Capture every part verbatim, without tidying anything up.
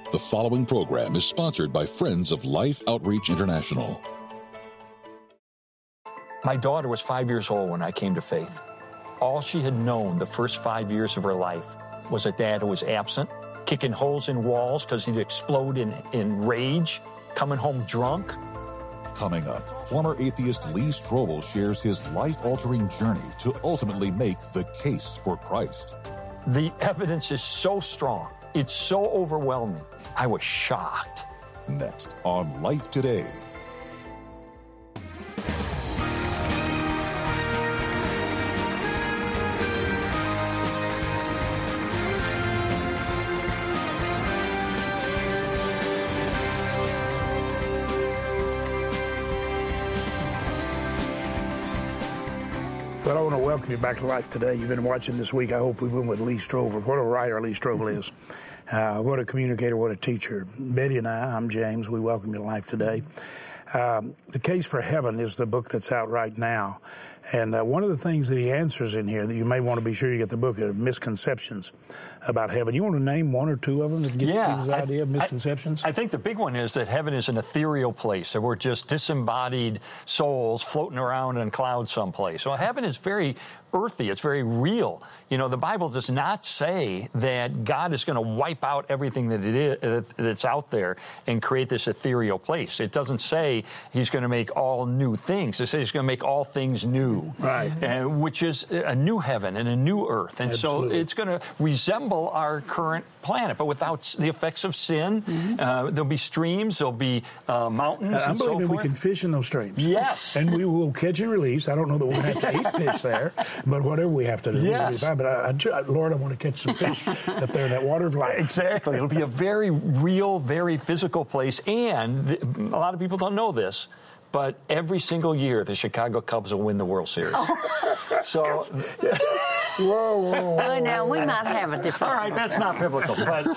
The following program is sponsored by Friends of Life Outreach International. My daughter was five years old when I came to faith. All she had known the first five years of her life was a dad who was absent, kicking holes in walls because he'd explode in, in rage, coming home drunk. Coming up, former atheist Lee Strobel shares his life-altering journey to ultimately make the case for Christ. The evidence is so strong. It's so overwhelming. I was shocked. Next on Life Today. Well, I want to welcome you back to Life Today. You've been watching this week. I hope we've been with Lee Strobel. What a writer Lee Strobel is. Uh, what a communicator, what a teacher. Betty and I, I'm James, we welcome you to Life Today. Um, The Case for Heaven is the book that's out right now. And uh, one of the things that he answers in here that you may want to be sure you get the book are misconceptions about heaven. You want to name one or two of them that give yeah, people's th- idea of misconceptions? I, I think the big one is that heaven is an ethereal place, that we're just disembodied souls floating around in clouds someplace. Well, heaven is very earthy. It's very real. You know, the Bible does not say that God is going to wipe out everything that it is, that's out there and create this ethereal place. It doesn't say he's going to make all new things. It says he's going to make all things new. Right. And, which is a new heaven and a new earth. And Absolutely. so it's going to resemble our current planet, but without the effects of sin. Mm-hmm. Uh, there'll be streams, there'll be uh, mountains, uh, and so forth. we can fish in those streams. Yes. And we will catch and release. I don't know that we'll have to eat fish there, but whatever we have to do. Yes. But I, I, Lord, I want to catch some fish up there in that water of life. Exactly. It'll be a very real, very physical place. And th- a lot of people don't know this, but every single year the Chicago Cubs will win the World Series. Oh. So, whoa, whoa, whoa. Well, now we might have a different. All right, that's not biblical,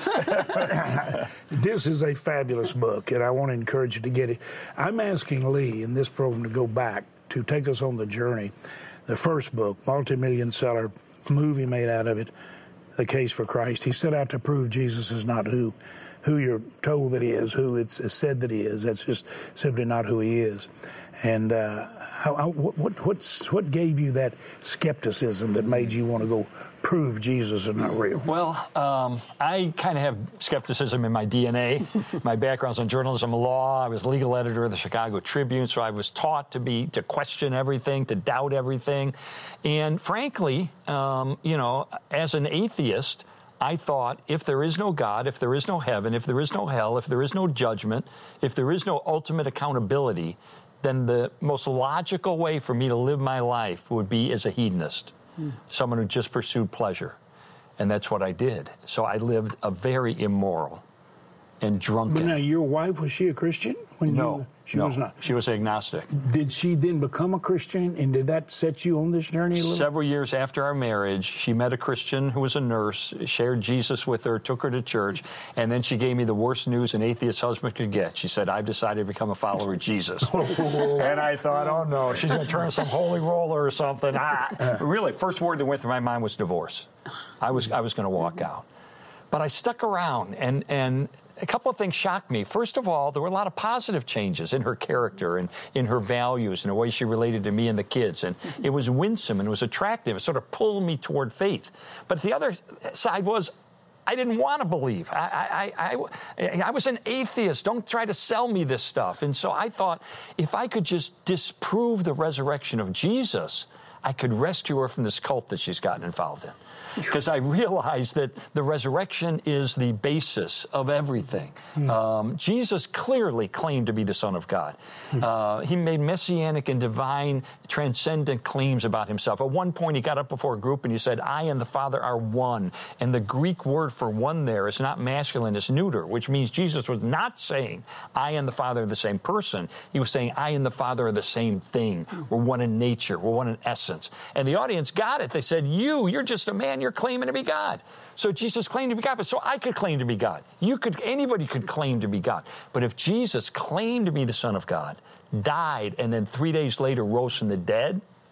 but this is a fabulous book, and I want to encourage you to get it. I'm asking Lee in this program to go back to take us on the journey. The first book, multi-million seller, movie made out of it, The Case for Christ. He set out to prove Jesus is not who who you're told that he is, who it's said that he is. That's just simply not who he is. And uh, how, how, what what's, what gave you that skepticism that made you want to go prove Jesus is not real? Well, um, I kind of have skepticism in my D N A. My background's in journalism and law. I was legal editor of the Chicago Tribune, so I was taught to be to question everything, to doubt everything. And frankly, um, you know, as an atheist, I thought if there is no God, if there is no heaven, if there is no hell, if there is no judgment, if there is no ultimate accountability, then the most logical way for me to live my life would be as a hedonist, mm. someone who just pursued pleasure. And that's what I did. So I lived a very immoral and drunken. But now, your wife, was she a Christian? When no, you, she no, was not. She was agnostic. Did she then become a Christian, and did that set you on this journey a little? Several years after our marriage, she met a Christian who was a nurse, shared Jesus with her, took her to church, and then she gave me the worst news an atheist husband could get. She said, I've decided to become a follower of Jesus. And I thought, oh no, she's going to turn some holy roller or something. Ah. Really, first word that went through my mind was divorce. I was, I was going to walk out. But I stuck around, and, and a couple of things shocked me. First of all, there were a lot of positive changes in her character and in her values and the way she related to me and the kids. And it was winsome and it was attractive. It sort of pulled me toward faith. But the other side was, I didn't want to believe. I, I, I, I was an atheist. Don't try to sell me this stuff. And so I thought, if I could just disprove the resurrection of Jesus, I could rescue her from this cult that she's gotten involved in. Because I realized that the resurrection is the basis of everything. Mm. Um, Jesus clearly claimed to be the Son of God. Mm. Uh, he made messianic and divine, transcendent claims about himself. At one point, he got up before a group and he said, I and the Father are one. And the Greek word for one there is not masculine, it's neuter, which means Jesus was not saying, I and the Father are the same person. He was saying, I and the Father are the same thing. We're one in nature. We're one in essence. And the audience got it. They said, you, you're just a man. You're claiming to be God. So Jesus claimed to be God, but so I could claim to be God. You could, anybody could claim to be God. But if Jesus claimed to be the Son of God, died, and then three days later rose from the dead,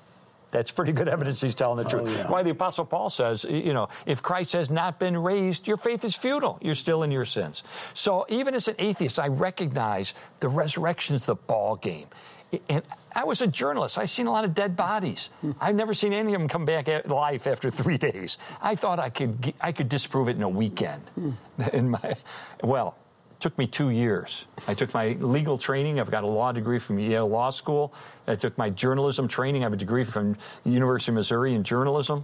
That's pretty good evidence he's telling the truth. Oh, yeah. Why the Apostle Paul says, you know, if Christ has not been raised, your faith is futile. You're still in your sins. So even as an atheist, I recognize the resurrection is the ball game. And I was a journalist. I've seen a lot of dead bodies. I've never seen any of them come back to life after three days. I thought I could I could disprove it in a weekend. In my, well, it took me two years. I took my legal training. I've got a law degree from Yale Law School. I took my journalism training. I have a degree from the University of Missouri in journalism.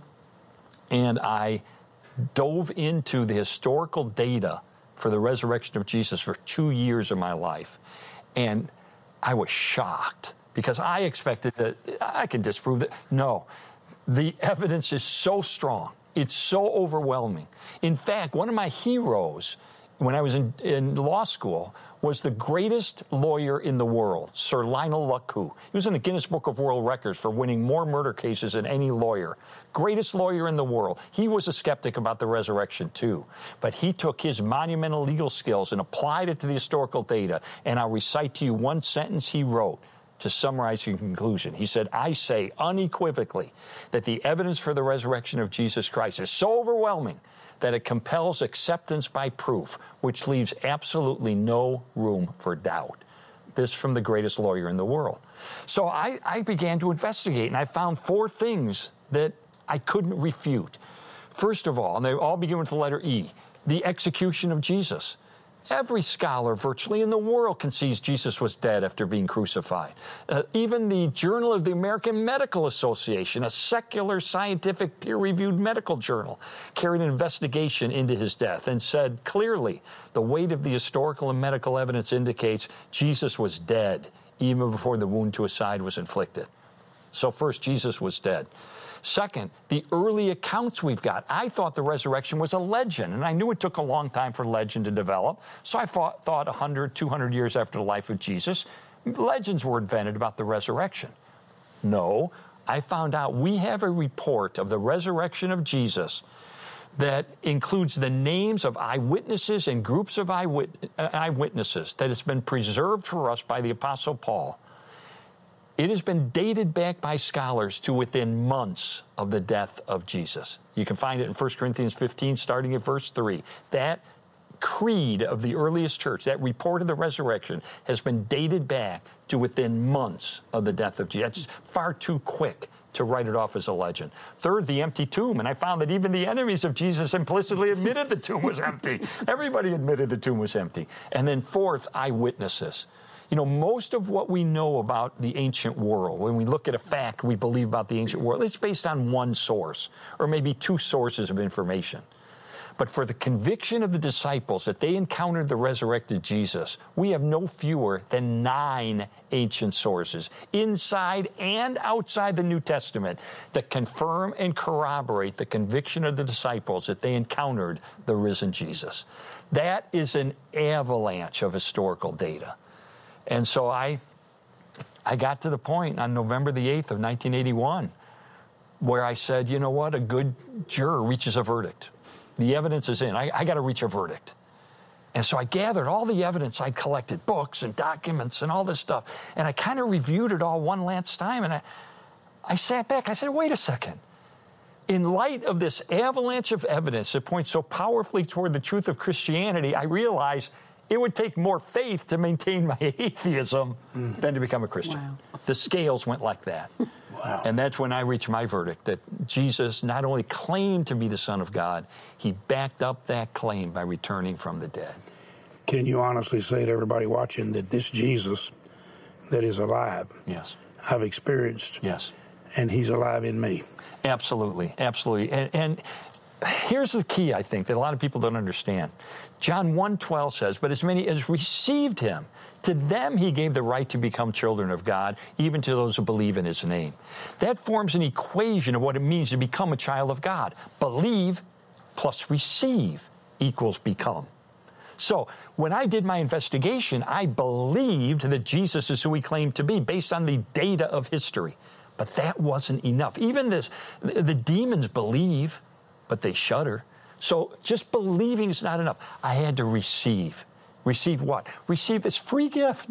And I dove into the historical data for the resurrection of Jesus for two years of my life. And I was shocked because I expected that I can disprove that. No, the evidence is so strong. It's so overwhelming. In fact, one of my heroes when I was in, in law school was the greatest lawyer in the world, Sir Lionel Luckhoo. He was in the Guinness Book of World Records for winning more murder cases than any lawyer. Greatest lawyer in the world. He was a skeptic about the resurrection, too. But he took his monumental legal skills and applied it to the historical data. And I'll recite to you one sentence he wrote to summarize his conclusion. He said, I say unequivocally that the evidence for the resurrection of Jesus Christ is so overwhelming that it compels acceptance by proof, which leaves absolutely no room for doubt. This from the greatest lawyer in the world. So I, I began to investigate, and I found four things that I couldn't refute. First of all, and they all begin with the letter E, the execution of Jesus. Every scholar virtually in the world concedes Jesus was dead after being crucified. Uh, even the Journal of the American Medical Association, a secular, scientific, peer-reviewed medical journal, carried an investigation into his death and said clearly the weight of the historical and medical evidence indicates Jesus was dead even before the wound to his side was inflicted. So first, Jesus was dead. Second, the early accounts we've got. I thought the resurrection was a legend, and I knew it took a long time for legend to develop. So I thought, thought one hundred, two hundred years after the life of Jesus, legends were invented about the resurrection. No, I found out we have a report of the resurrection of Jesus that includes the names of eyewitnesses and groups of eyewit- eyewitnesses that has been preserved for us by the Apostle Paul. It has been dated back by scholars to within months of the death of Jesus. You can find it in First Corinthians fifteen, starting at verse three. That creed of the earliest church, that report of the resurrection, has been dated back to within months of the death of Jesus. It's far too quick to write it off as a legend. Third, the empty tomb. And I found that even the enemies of Jesus implicitly admitted the tomb was empty. Everybody admitted the tomb was empty. And then fourth, eyewitnesses. You know, most of what we know about the ancient world, when we look at a fact we believe about the ancient world, it's based on one source, or maybe two sources of information. But for the conviction of the disciples that they encountered the resurrected Jesus, we have no fewer than nine ancient sources, inside and outside the New Testament, that confirm and corroborate the conviction of the disciples that they encountered the risen Jesus. That is an avalanche of historical data. And so I I got to the point on November the eighth of nineteen eighty-one where I said, you know what, a good juror reaches a verdict. The evidence is in. I, I got to reach a verdict. And so I gathered all the evidence I collected, books and documents and all this stuff, and I kind of reviewed it all one last time, and I, I sat back. I said, wait a second. In light of this avalanche of evidence that points so powerfully toward the truth of Christianity, I realized it would take more faith to maintain my atheism mm. than to become a Christian. Wow. The scales went like that. Wow. And that's when I reached my verdict that Jesus not only claimed to be the Son of God, he backed up that claim by returning from the dead. Can you honestly say to everybody watching that this Jesus that is alive, yes, I've experienced, yes, and he's alive in me? Absolutely, absolutely. And, and here's the key, I think, that a lot of people don't understand. John one twelve says, but as many as received him, to them he gave the right to become children of God, even to those who believe in his name. That forms an equation of what it means to become a child of God. Believe plus receive equals become. So when I did my investigation, I believed that Jesus is who he claimed to be based on the data of history. But that wasn't enough. Even this, the demons believe, but they shudder. So just believing is not enough. I had to receive. Receive what? Receive this free gift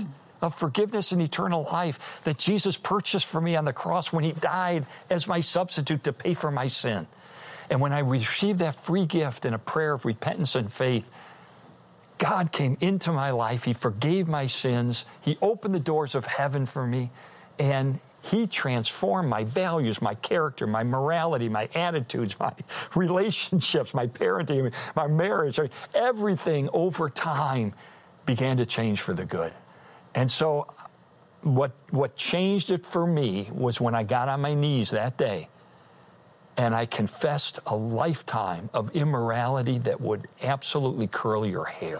of forgiveness and eternal life that Jesus purchased for me on the cross when he died as my substitute to pay for my sin. And when I received that free gift in a prayer of repentance and faith, God came into my life. He forgave my sins. He opened the doors of heaven for me, and he transformed my values, my character, my morality, my attitudes, my relationships, my parenting, my marriage. Everything over time began to change for the good. And so what, what changed it for me was when I got on my knees that day and I confessed a lifetime of immorality that would absolutely curl your hair.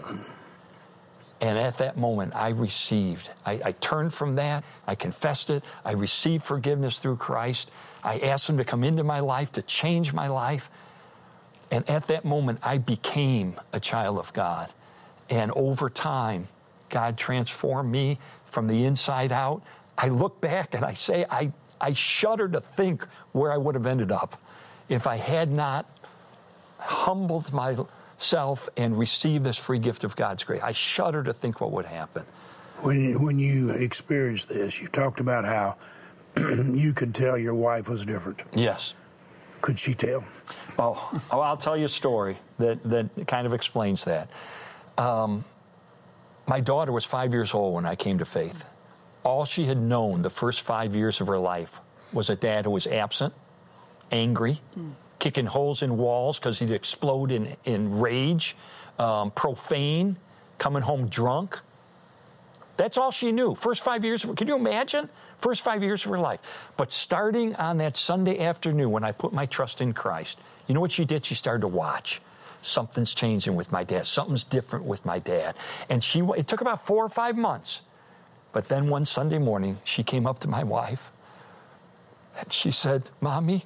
And at that moment, I received, I, I turned from that, I confessed it, I received forgiveness through Christ. I asked him to come into my life, to change my life. And at that moment, I became a child of God. And over time, God transformed me from the inside out. I look back and I say, I, I shudder to think where I would have ended up if I had not humbled myself and received this free gift of God's grace. I shudder to think what would happen. When you, when you experienced this, you talked about how you could tell your wife was different. Yes. Could she tell? Oh, oh I'll tell you a story that, that kind of explains that. Um, my daughter was five years old when I came to faith. All she had known the first five years of her life was a dad who was absent, angry, mm. kicking holes in walls because he'd explode in, in rage, um, profane, coming home drunk. That's all she knew. First five years, of, can you imagine? First five years of her life. But starting on that Sunday afternoon when I put my trust in Christ, you know what she did? She started to watch. Something's changing with my dad. Something's different with my dad. And she, it took about four or five months. But then one Sunday morning, she came up to my wife and she said, Mommy,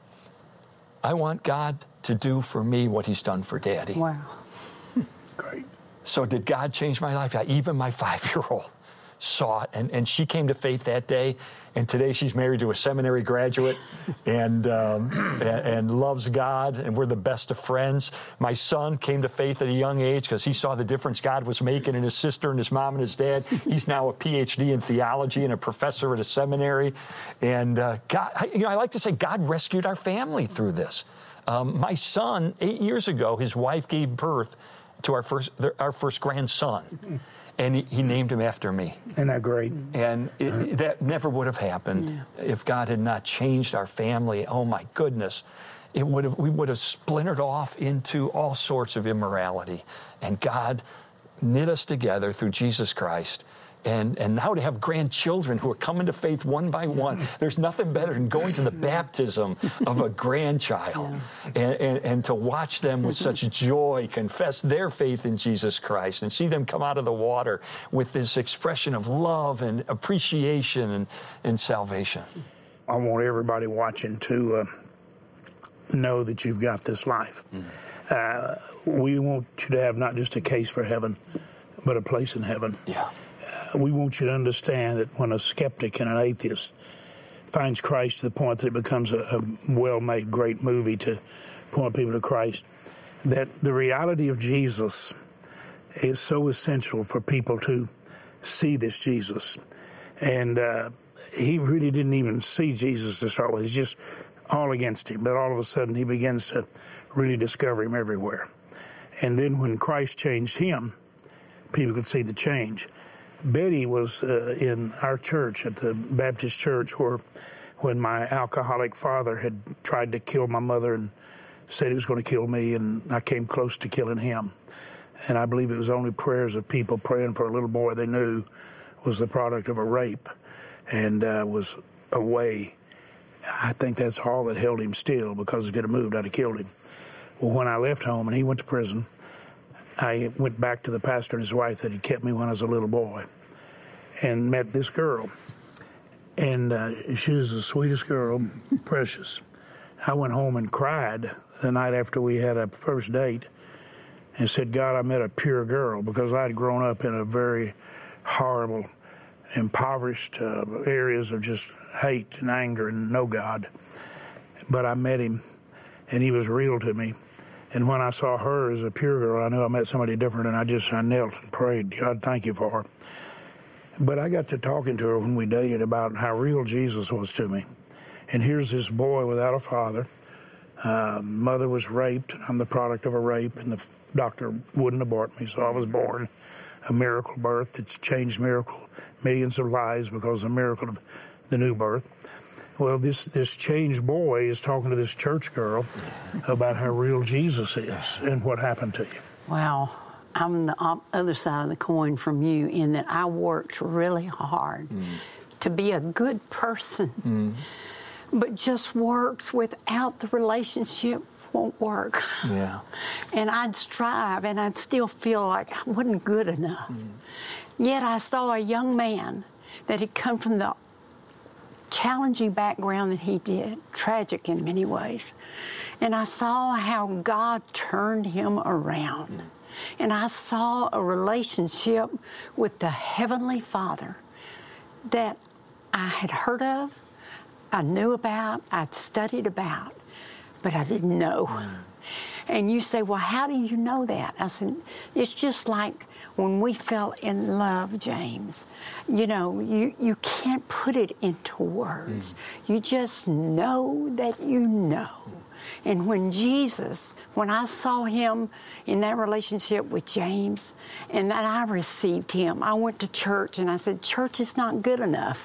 I want God to do for me what he's done for Daddy. Wow. Great. So did God change my life? Yeah, even my five-year-old saw it. And, and she came to faith that day. And today she's married to a seminary graduate and, um, and, and loves God. And we're the best of friends. My son came to faith at a young age because he saw the difference God was making in his sister and his mom and his dad. He's now a P H D in theology and a professor at a seminary. And uh, God, you know, I like to say God rescued our family through this. Um, my son, eight years ago, his wife gave birth to our first our first grandson, and he, he named him after me. Isn't that great? And it, that never would have happened yeah. if God had not changed our family. Oh my goodness, it would have we would have splintered off into all sorts of immorality, and God knit us together through Jesus Christ. And, and now to have grandchildren who are coming to faith one by one, there's nothing better than going to the baptism of a grandchild yeah. and, and, and to watch them with such joy confess their faith in Jesus Christ and see them come out of the water with this expression of love and appreciation and, and salvation. I want everybody watching to uh, know that you've got this life. Mm. Uh, we want you to have not just a case for heaven, but a place in heaven. Yeah. We want you to understand that when a skeptic and an atheist finds Christ to the point that it becomes a, a well-made, great movie to point people to Christ, that the reality of Jesus is so essential for people to see this Jesus. And uh, he really didn't even see Jesus to start with. He's just all against him. But all of a sudden, he begins to really discover him everywhere. And then when Christ changed him, people could see the change. Betty was uh, in our church at the Baptist church where when my alcoholic father had tried to kill my mother and said he was going to kill me, and I came close to killing him. And I believe it was only prayers of people praying for a little boy they knew was the product of a rape and uh, was away. I think that's all that held him still, because if it had moved, I'd have killed him. Well, when I left home and he went to prison, I went back to the pastor and his wife that had kept me when I was a little boy and met this girl. And uh, she was the sweetest girl, precious. I went home and cried the night after we had a first date and said, God, I met a pure girl, because I had grown up in a very horrible, impoverished uh, areas of just hate and anger and no God. But I met him, and he was real to me. And when I saw her as a pure girl, I knew I met somebody different, and I just I knelt and prayed, God, thank you for her. But I got to talking to her when we dated about how real Jesus was to me. And here's this boy without a father. Uh, mother was raped. I'm the product of a rape, and the doctor wouldn't abort me, so I was born a miracle birth. It's changed miracle millions of lives because of the miracle of the new birth. Well, this, this changed boy is talking to this church girl about how real Jesus is and what happened to you. Wow. I'm the op- other side of the coin from you in that I worked really hard mm. to be a good person, mm. but just works without the relationship won't work. Yeah. And I'd strive, and I'd still feel like I wasn't good enough. Mm. Yet I saw a young man that had come from the challenging background that he did, tragic in many ways. And I saw how God turned him around. Mm. And I saw a relationship with the Heavenly Father that I had heard of, I knew about, I'd studied about, but I didn't know. Mm. And you say, well, how do you know that? I said, it's just like when we fell in love, James. You know, you, you can't put it into words. Mm. You just know that you know. And when Jesus, when I saw him in that relationship with James, and that I received him, I went to church and I said, church is not good enough.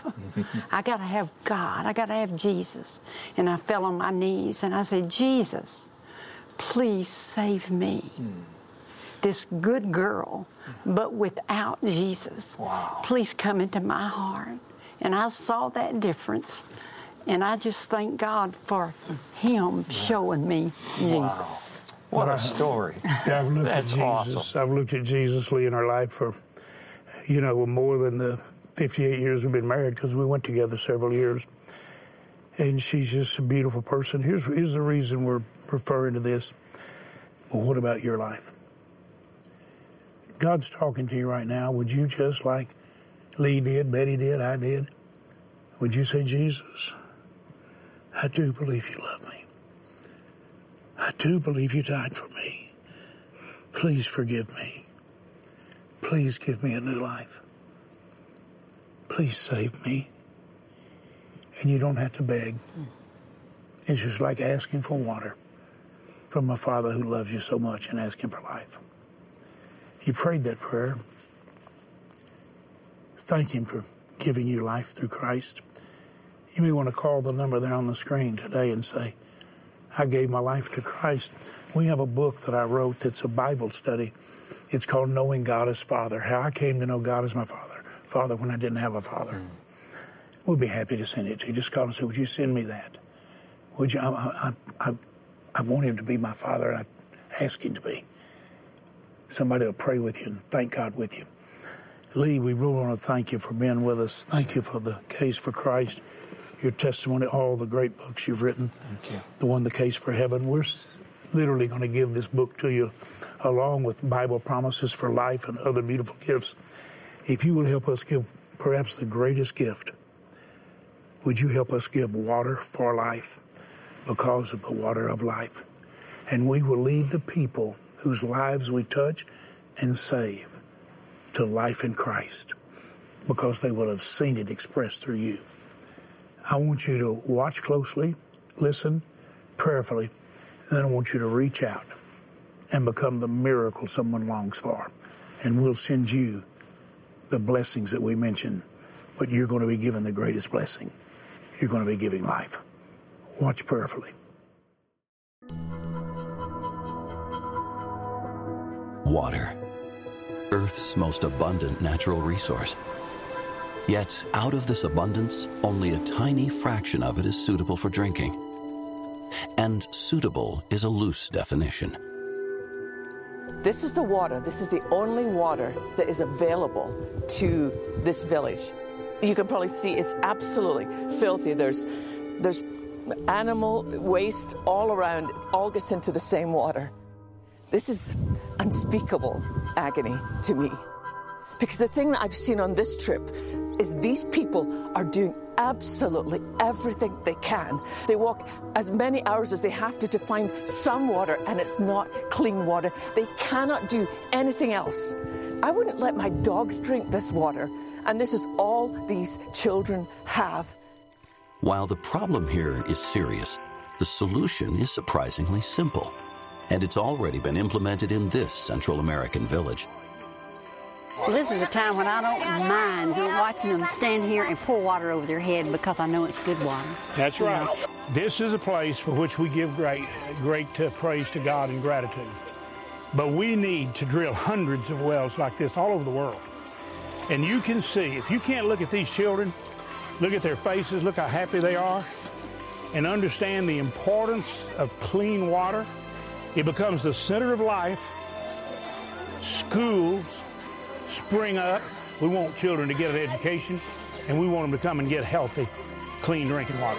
I got to have God. I got to have Jesus. And I fell on my knees and I said, Jesus, please save me. Mm. This good girl, but without Jesus. Wow. Please come into my heart. And I saw that difference. And I just thank God for him showing me Jesus. Wow. What a story. I've looked That's at Jesus. awesome. I've looked at Jesus Lee in our life for, you know, more than the fifty-eight years we've been married, because we went together several years. And she's just a beautiful person. Here's, here's the reason we're referring to this. Well, what about your life? God's talking to you right now. Would you just like Lee did, Betty did, I did? Would you say, Jesus, I do believe you love me. I do believe you died for me. Please forgive me. Please give me a new life. Please save me. And you don't have to beg. It's just like asking for water from a Father who loves you so much and asking for life. You prayed that prayer. Thank him for giving you life through Christ. You may want to call the number there on the screen today and say, I gave my life to Christ. We have a book that I wrote that's a Bible study. It's called Knowing God as Father, How I Came to Know God as My Father, Father when I didn't have a father. Mm. We'll be happy to send it to you. Just call and say, would you send me that? Would you? I, I, I, I want him to be my Father, and I ask him to be. Somebody will pray with you and thank God with you. Lee, we really want to thank you for being with us. Thank you for the Case for Christ, your testimony, all the great books you've written. Thank you. The one, The Case for Heaven. We're literally going to give this book to you along with Bible promises for life and other beautiful gifts. If you will help us give perhaps the greatest gift, would you help us give water for life because of the water of life? And we will lead the people whose lives we touch and save to life in Christ, because they will have seen it expressed through you. I want you to watch closely, listen prayerfully, and then I want you to reach out and become the miracle someone longs for. And we'll send you the blessings that we mentioned, but you're going to be given the greatest blessing. You're going to be giving life. Watch prayerfully. Water, Earth's most abundant natural resource. Yet, out of this abundance, only a tiny fraction of it is suitable for drinking. And suitable is a loose definition. This is the water. This is the only water that is available to this village. You can probably see it's absolutely filthy. There's, there's animal waste all around. It all gets into the same water. This is unspeakable agony to me. Because the thing that I've seen on this trip is these people are doing absolutely everything they can. They walk as many hours as they have to to find some water, and it's not clean water. They cannot do anything else. I wouldn't let my dogs drink this water. And this is all these children have. While the problem here is serious, the solution is surprisingly simple, and it's already been implemented in this Central American village. Well, this is a time when I don't mind watching them stand here and pour water over their head because I know it's good water. That's right. This is a place for which we give great, great uh, praise to God and gratitude. But we need to drill hundreds of wells like this all over the world. And you can see, if you can't look at these children, look at their faces, look how happy they are, and understand the importance of clean water, it becomes the center of life. Schools spring up. We want children to get an education, and we want them to come and get healthy, clean drinking water.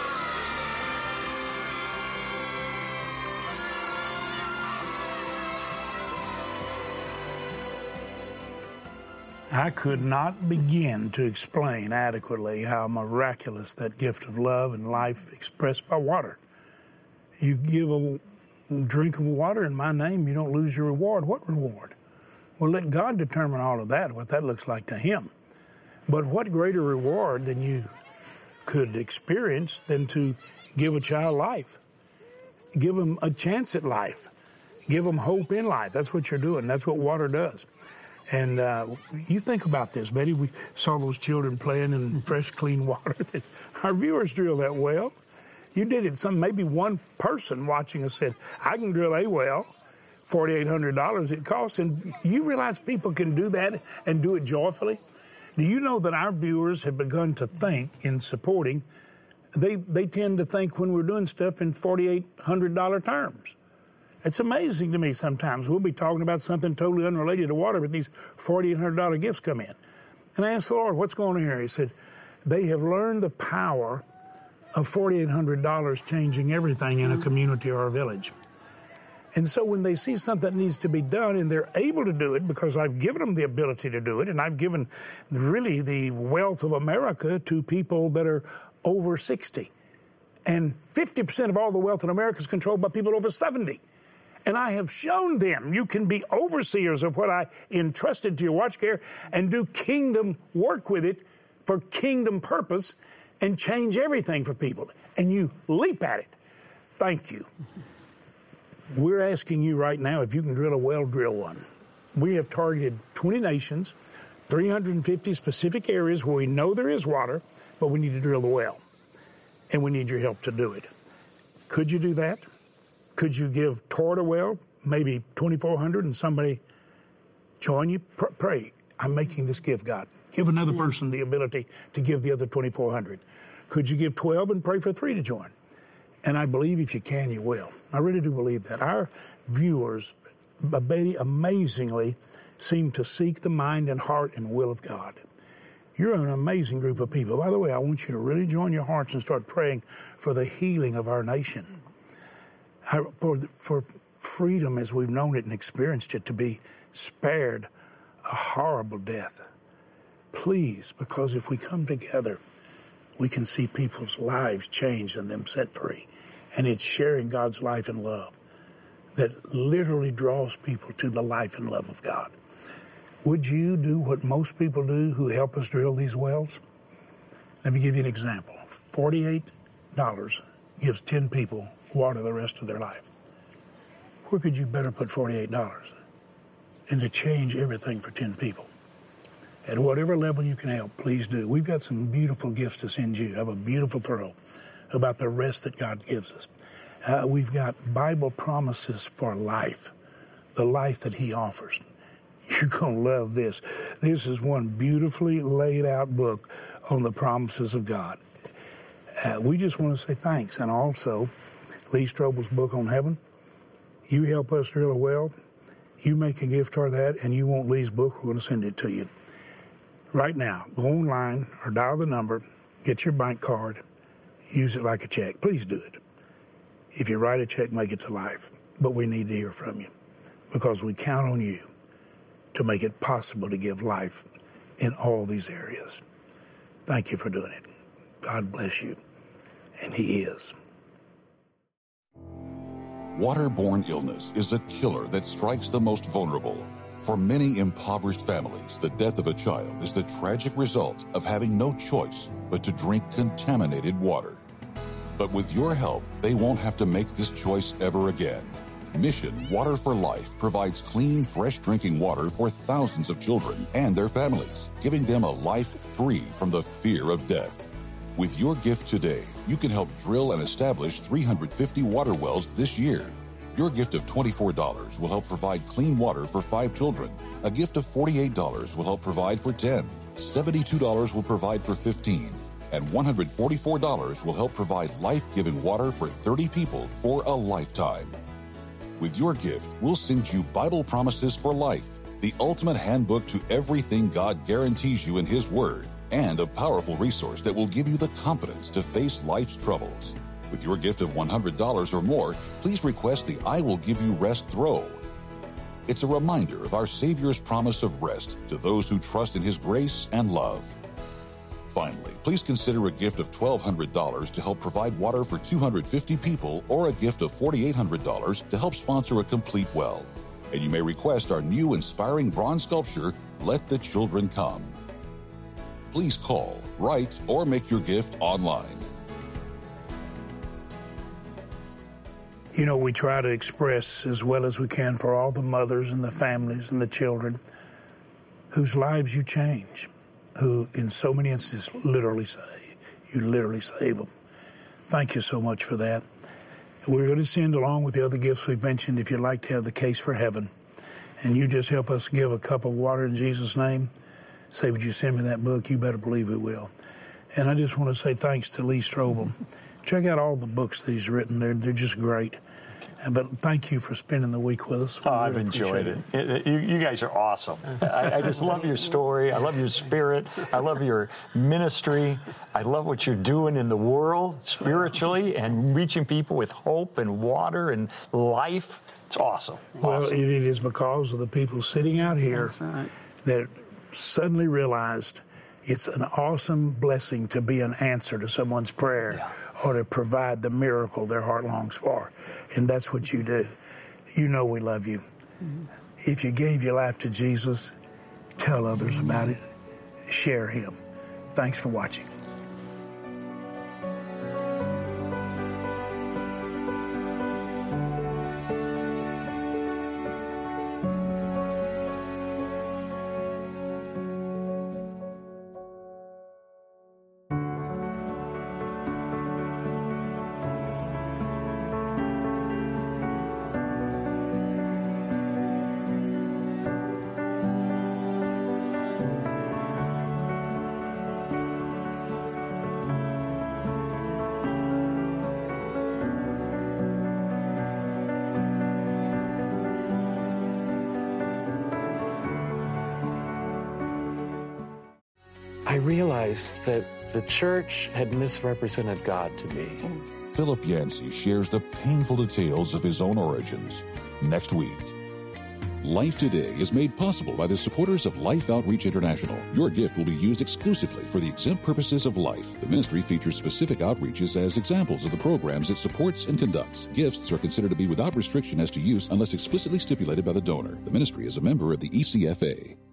I could not begin to explain adequately how miraculous that gift of love and life expressed by water. You give a drink of water in my name, you don't lose your reward. What reward? Well, let God determine all of that, what that looks like to him. But what greater reward than you could experience than to give a child life? Give them a chance at life. Give them hope in life. That's what you're doing. That's what water does. And uh, you think about this, Betty. We saw those children playing in fresh, clean water. Our viewers drill that well. You did it. Some maybe one person watching us said, "I can drill a well, forty-eight hundred dollars it costs." And you realize people can do that and do it joyfully. Do you know that our viewers have begun to think in supporting? They they tend to think when we're doing stuff in forty-eight hundred dollars terms. It's amazing to me sometimes. We'll be talking about something totally unrelated to water, but these forty-eight hundred dollars gifts come in. And I asked the Lord, what's going on here? He said, they have learned the power of forty-eight hundred dollars changing everything in a community or a village. And so when they see something that needs to be done and they're able to do it because I've given them the ability to do it, and I've given really the wealth of America to people that are over sixty. And fifty percent of all the wealth in America is controlled by people over seventy. And I have shown them you can be overseers of what I entrusted to your watch care and do kingdom work with it for kingdom purpose and change everything for people. And you leap at it. Thank you. We're asking you right now if you can drill a well, drill one. We have targeted twenty nations, three hundred fifty specific areas where we know there is water, but we need to drill the well. And we need your help to do it. Could you do that? Could you give toward a well, maybe twenty-four hundred, and somebody join you? Pr- pray, I'm making this gift, God. Give another person the ability to give the other twenty-four hundred. Could you give twelve and pray for three to join? And I believe if you can, you will. I really do believe that. Our viewers, amazingly, seem to seek the mind and heart and will of God. You're an amazing group of people. By the way, I want you to really join your hearts and start praying for the healing of our nation. For, for freedom as we've known it and experienced it, to be spared a horrible death. Please, because if we come together, we can see people's lives change and them set free. And it's sharing God's life and love that literally draws people to the life and love of God. Would you do what most people do who help us drill these wells? Let me give you an example. forty-eight dollars gives ten people water the rest of their life. Where could you better put forty-eight dollars and to change everything for ten people? At whatever level you can help, please do. We've got some beautiful gifts to send you. I have a beautiful throw about the rest that God gives us. Uh, we've got Bible promises for life, the life that he offers. You're going to love this. This is one beautifully laid out book on the promises of God. Uh, we just want to say thanks. And also, Lee Strobel's book on heaven. You help us drill a well, you make a gift toward that, and you want Lee's book, we're going to send it to you. Right now, go online or dial the number, get your bank card, use it like a check. Please do it. If you write a check, make it to life. But we need to hear from you because we count on you to make it possible to give life in all these areas. Thank you for doing it. God bless you. And he is. Waterborne illness is a killer that strikes the most vulnerable. For many impoverished families, the death of a child is the tragic result of having no choice but to drink contaminated water. But with your help, they won't have to make this choice ever again. Mission Water for Life provides clean, fresh drinking water for thousands of children and their families, giving them a life free from the fear of death. With your gift today, you can help drill and establish three hundred fifty water wells this year. Your gift of twenty-four dollars will help provide clean water for five children. A gift of forty-eight dollars will help provide for ten. seventy-two dollars will provide for fifteen. And one hundred forty-four dollars will help provide life-giving water for thirty people for a lifetime. With your gift, we'll send you Bible Promises for Life, the ultimate handbook to everything God guarantees you in His Word, and a powerful resource that will give you the confidence to face life's troubles. With your gift of one hundred dollars or more, please request the I Will Give You Rest throw. It's a reminder of our Savior's promise of rest to those who trust in His grace and love. Finally, please consider a gift of twelve hundred dollars to help provide water for two hundred fifty people, or a gift of forty-eight hundred dollars to help sponsor a complete well. And you may request our new inspiring bronze sculpture, Let the Children Come. Please call, write, or make your gift online. You know, we try to express as well as we can for all the mothers and the families and the children whose lives you change, who in so many instances literally save. You literally save them. Thank you so much for that. We're going to send, along with the other gifts we've mentioned, if you'd like to have the Case for Heaven, and you just help us give a cup of water in Jesus' name, say, would you send me that book? You better believe it will. And I just want to say thanks to Lee Strobel. Check out all the books that he's written. They're, they're just great. But thank you for spending the week with us. Oh, really I've enjoyed it. It. It, You, you guys are awesome. I, I just love your story. I love your spirit. I love your ministry. I love what you're doing in the world spiritually and reaching people with hope and water and life. It's awesome. Well, awesome. It, it is because of the people sitting out here right. that suddenly realized it's an awesome blessing to be an answer to someone's prayer. Yeah. Or to provide the miracle their heart longs for. And that's what you do. You know we love you. Mm-hmm. If you gave your life to Jesus, tell others mm-hmm. about it. Share Him. Thanks for watching. I realized that the church had misrepresented God to me. Philip Yancey shares the painful details of his own origins next week. Life Today is made possible by the supporters of Life Outreach International. Your gift will be used exclusively for the exempt purposes of life. The ministry features specific outreaches as examples of the programs it supports and conducts. Gifts are considered to be without restriction as to use unless explicitly stipulated by the donor. The ministry is a member of the E C F A.